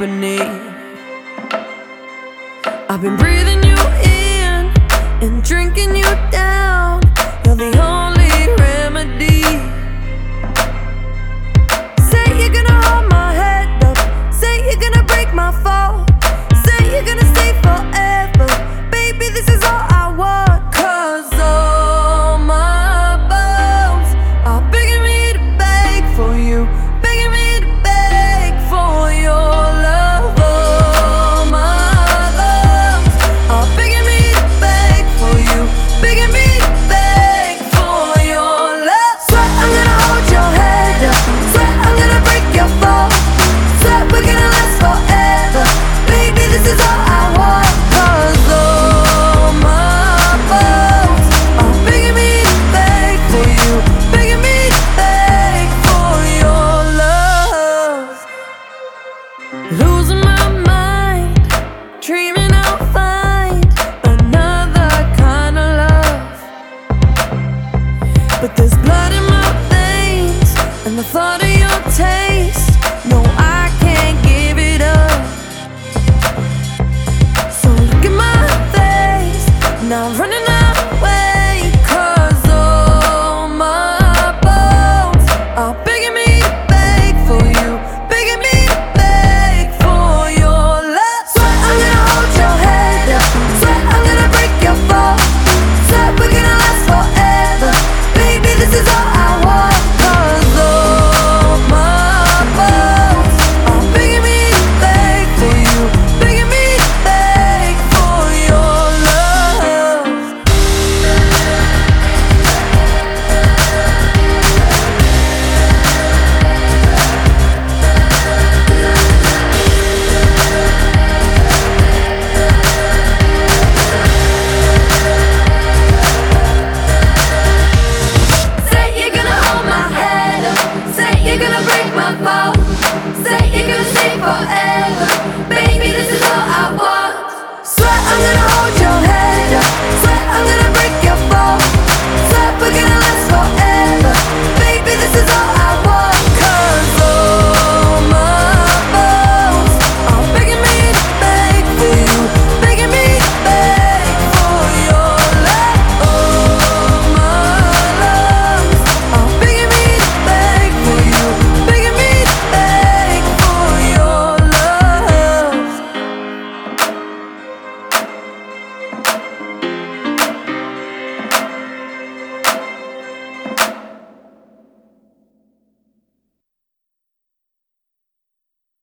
company. I've been breathing you in and drinking you down. You're the only remedy. Say you're gonna hold my head up, say you're gonna break my fall, say you're gonna stay forever. Baby, this is all I want. 'Cause all my bones are begging me to beg for you, begging me to beg for your love. All my bones are begging me to beg for you, begging me to beg for your love. Swear I'm gonna hold your head up, swear I'm gonna break your fall, swear we're gonna last forever. Baby, this is all I want. 'Cause all my bones are begging me to beg for you, begging me to beg for your love. Losing